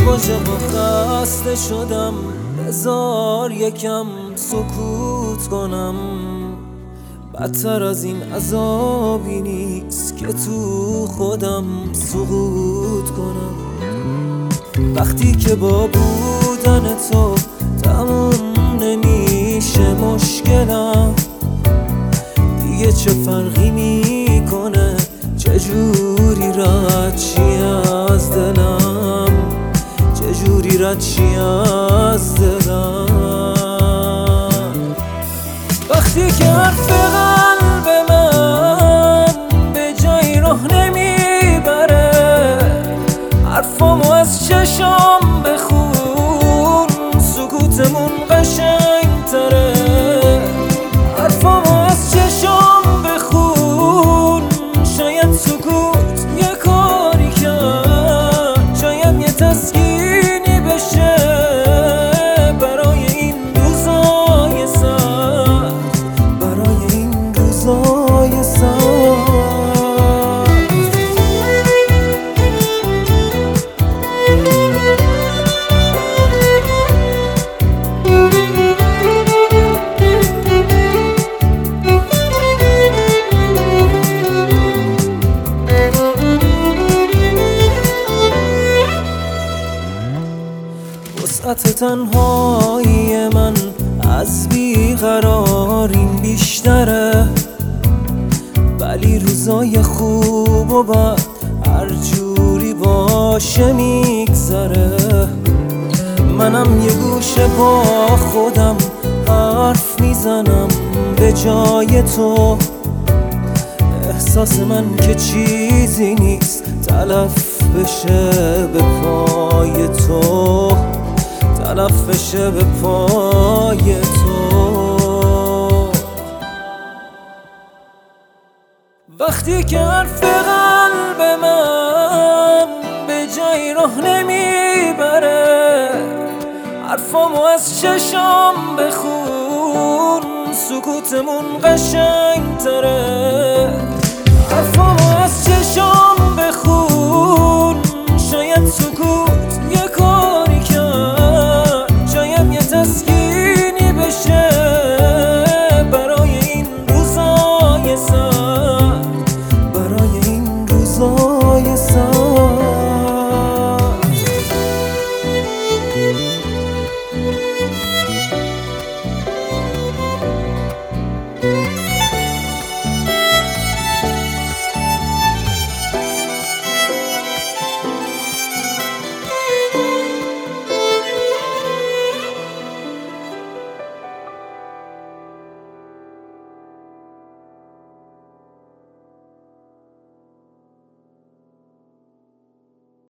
عاشق و خسته شدم، بذار یکم سکوت کنم. بدتر از این عذابی نیست که تو خودم سقوط کنم. وقتی که با بودن تو تموم نمیشه مشکلم، دیگه چه فرقی میکنه چجوری رد چی از دلم، چجوری رد چی از دلم. وقتی که حرف قلب من به جایی راه نمیبره، حرفامو از چشام بخون سکوتمون قشنگ تره. حرفامو از چشام بخون، شاید سکوت یه کاری کرد، شاید یه تسکینی بشه برای این روزای سخت، برای این روزای سخت. وسعت تنهایی من از بیقراریم بیشتره، ولی روزای خوب و بد هر جوری باشه میگذره. منم یه گوشه با خودم حرف میزنم به جای تو، احساس من که چیزی نیست تلف بشه به پای تو، تلف بشه به پای تو. وقتی که حرف قلب من به جایی راه نمیبره، حرفامو از چشام بخون سکوتمون قشنگ تره. حرفامو از چشام